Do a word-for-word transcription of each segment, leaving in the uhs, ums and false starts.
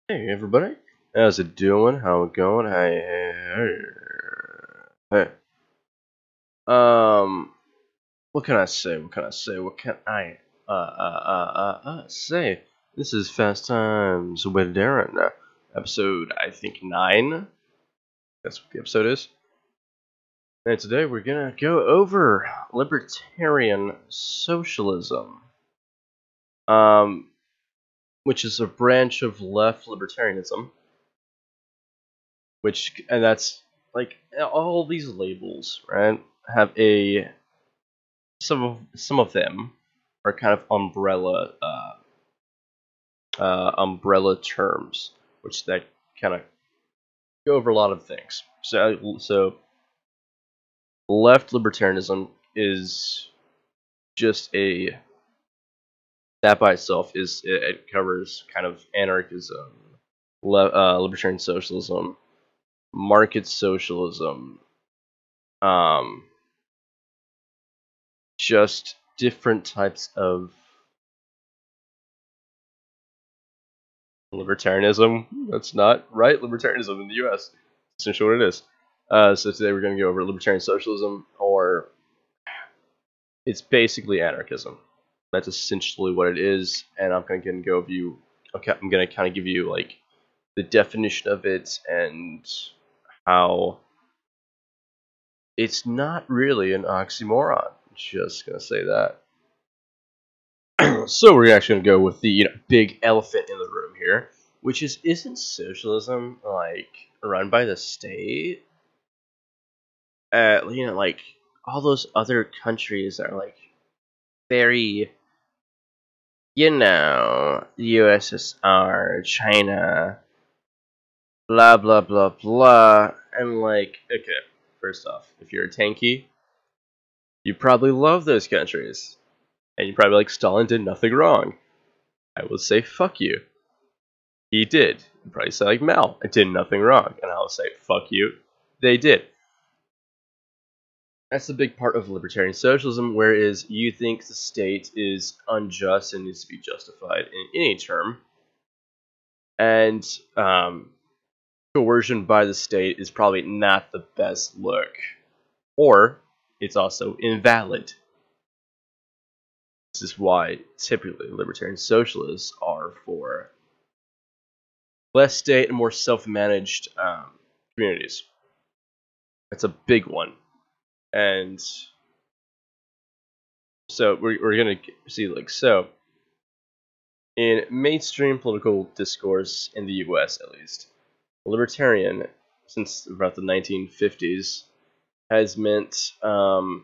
Hey everybody, how's it doing? How it going? Hey, hey, hey. Hey. Um, what can I say? What can I say? What can I uh uh uh uh, uh say? This is Fast Times with Darren, uh, episode I think nine. That's what the episode is. And today we're gonna go over libertarian socialism, um, which is a branch of left libertarianism. Which and that's like all these labels, right? Have a some of some of them are kind of umbrella uh, uh, umbrella terms, which that kind of go over a lot of things. So so left libertarianism is just a that by itself is it, it covers kind of anarchism, le, uh, libertarian socialism, market socialism, um, just different types of libertarianism. That's not right. Libertarianism in the U S. That's essentially what it is. Uh, so today we're going to go over libertarian socialism, or it's basically anarchism. That's essentially what it is, and I'm going to go view. Okay, I'm going to kind of give you like the definition of it and how it's not really an oxymoron. Just gonna say that. So we're actually gonna go with the you know, big elephant in the room here, which is isn't socialism like run by the state? Uh, you know, like all those other countries are like very, you know, U S S R, China, blah blah blah blah. And like, okay, first off, if you're a tanky, you probably love those countries, and you probably like Stalin did nothing wrong. I will say fuck you. He did. You probably say like Mao, I did nothing wrong, and I'll say fuck you. They did. That's the big part of libertarian socialism, whereas you think the state is unjust and needs to be justified in any term, and um, coercion by the state is probably not the best look, or it's also invalid. This is why typically libertarian socialists are for less state and more self-managed um, communities. That's a big one, and so we're, we're gonna see like so in mainstream political discourse in the U S at least, libertarian since about the nineteen fifties has meant um,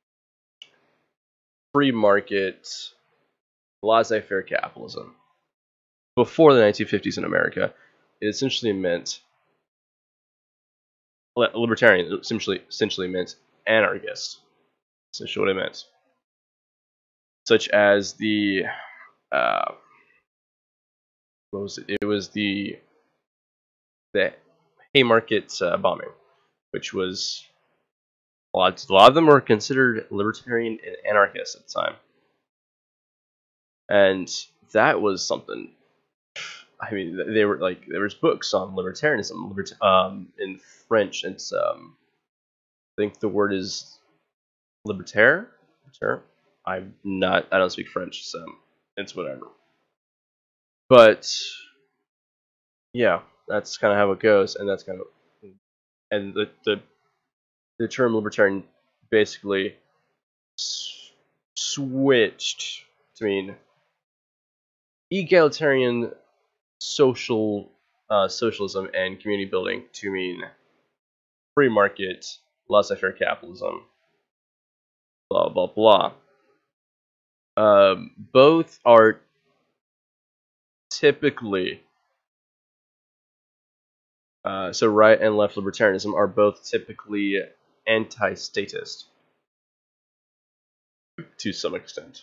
free market, laissez-faire capitalism. Before the nineteen fifties in America, it essentially meant libertarian. Essentially, essentially meant anarchist. Essentially, what it meant, such as the uh, what was it? It was the the Haymarket uh, bombing, which was a lot, a lot of them were considered libertarian and anarchist at the time, and that was something. I mean, they were like there was books on libertarianism, libert- um, in French. It's um, I think the word is libertaire. Libertaire. I'm not. I don't speak French, so it's whatever. But yeah, that's kind of how it goes, and that's kind of and the the, the term libertarian basically s- switched to mean egalitarian social uh, socialism and community building to mean free market, laissez-faire capitalism, blah blah blah. Um, both are typically uh, so right and left libertarianism are both typically anti-statist to some extent.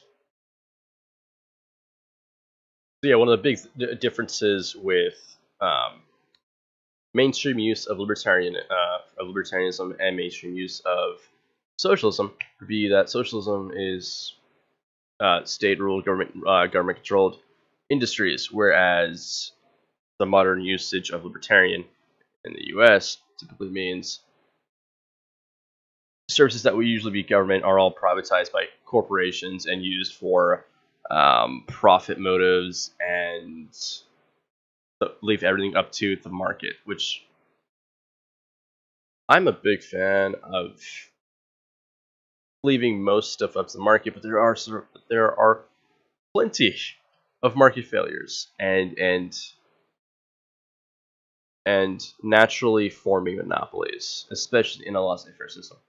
So yeah, one of the big th- differences with um, mainstream use of libertarian uh, of libertarianism and mainstream use of socialism would be that socialism is uh, state ruled, government uh, government controlled industries, whereas the modern usage of libertarian in the U S typically means services that would usually be government are all privatized by corporations and used for um, profit motives and leave everything up to the market, which I'm a big fan of leaving most stuff up to the market, but there are sort of, there are plenty of market failures and and and naturally forming monopolies, especially in a laissez-faire system.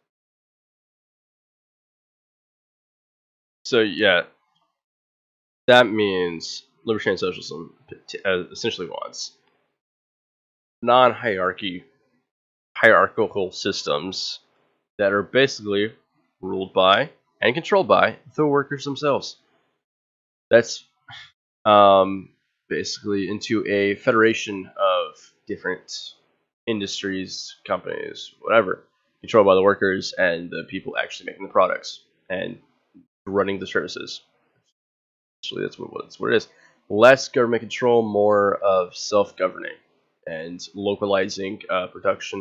So yeah, that means libertarian socialism uh, essentially wants non-hierarchy hierarchical systems that are basically ruled by and controlled by the workers themselves. That's um, basically into a federation of different industries, companies, whatever, controlled by the workers and the people actually making the products and running the services. Actually, that's what, that's what it is. Less government control, more of self-governing and localizing uh, production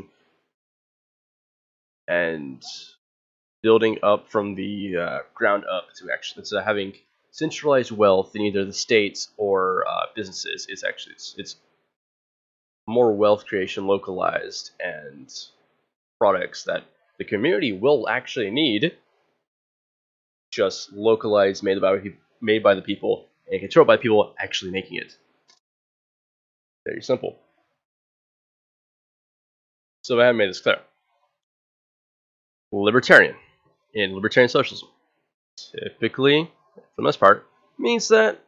and building up from the uh, ground up to actually instead of having centralized wealth in either the states or uh, businesses. It's actually it's, it's more wealth creation localized and products that the community will actually need, just localized, made by made by the people and controlled by people actually making it. Very simple. So I have made this clear. Libertarian in libertarian socialism typically, for the most part, means that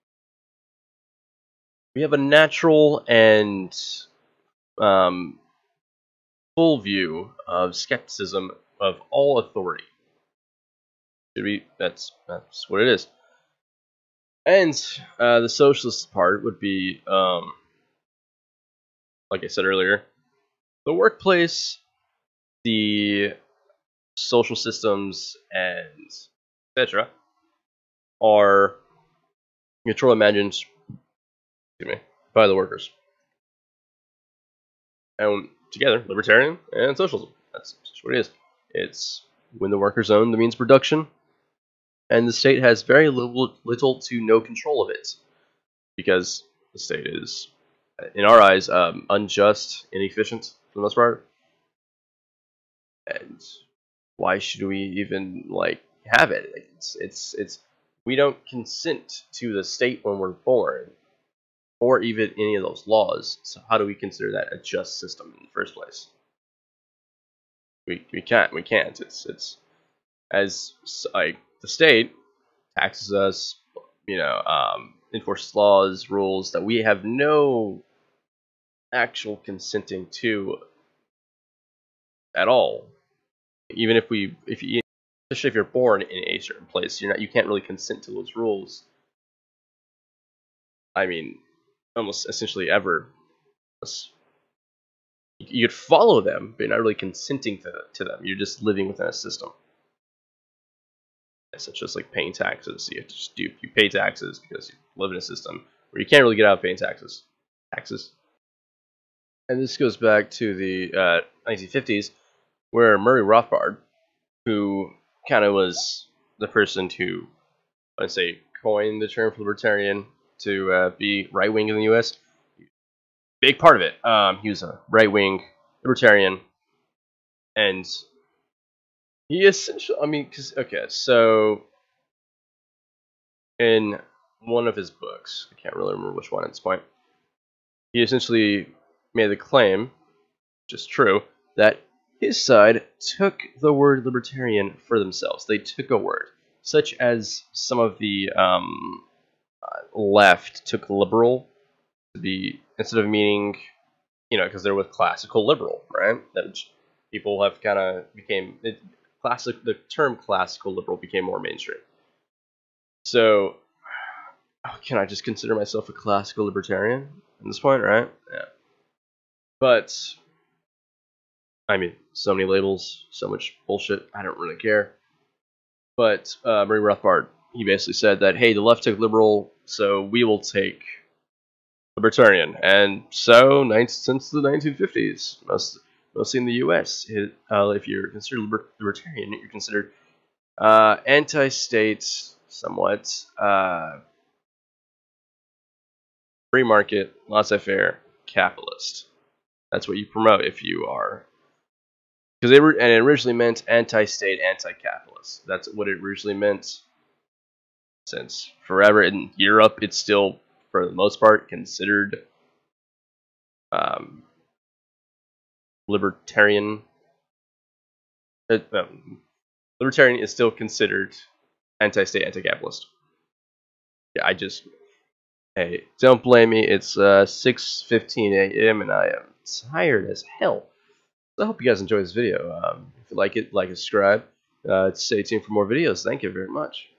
we have a natural and um, full view of skepticism of all authority. Should we? That's that's what it is. And uh, the socialist part would be, um, like I said earlier, the workplace, the social systems, and et cetera are controlled and managed, excuse me, by the workers. And together, libertarian and socialism. That's just what it is. It's when the workers own the means of production, and the state has very little, little to no control of it, because the state is, in our eyes, um, unjust, inefficient for the most part. And why should we even like have it? It's it's it's we don't consent to the state when we're born, or even any of those laws. So how do we consider that a just system in the first place? We we can't we can't. It's it's as like the state taxes us, you know, um, enforces laws, rules that we have no actual consenting to at all. Even if we, if you, especially if you're born in a certain place, you're not, you can't really consent to those rules. I mean, almost essentially ever. You could follow them, but you're not really consenting to, to them. You're just living within a system. Such as like paying taxes. You have to just do, you pay taxes because you live in a system where you can't really get out of paying taxes. Taxes. And this goes back to the uh, nineteen fifties, where Murray Rothbard, who kind of was the person to, let's say, coin the term for libertarian to uh, be right wing in the U S, big part of it. Um, he was a right wing libertarian, and he essentially, I mean, because, okay, so in one of his books, I can't really remember which one at this point, he essentially made the claim, which is true, that his side took the word libertarian for themselves. They took a word, such as some of the um, uh, left took liberal to be, instead of meaning, you know, because they're with classical liberal, right? That people have kind of became it, classic. The term classical liberal became more mainstream. So, oh, can I just consider myself a classical libertarian at this point, right? Yeah. But I mean, so many labels, so much bullshit. I don't really care. But uh, Murray Rothbard, he basically said that, hey, the left took liberal, so we will take libertarian, and so nine, since the nineteen fifties, most mostly in the U S, it, uh, if you're considered liber- libertarian, you're considered uh, anti-state, somewhat uh, free market, laissez-faire, capitalist. That's what you promote if you are, because they were, and it originally meant anti-state, anti-capitalist. That's what it originally meant. Since forever in Europe, it's still, for the most part, considered um, libertarian. Uh, um, libertarian is still considered anti-state, anti-capitalist. Yeah, I just, hey, don't blame me. It's uh, six fifteen a m and I am tired as hell. So I hope you guys enjoy this video. Um, if you like it, like and subscribe. Uh, stay tuned for more videos. Thank you very much.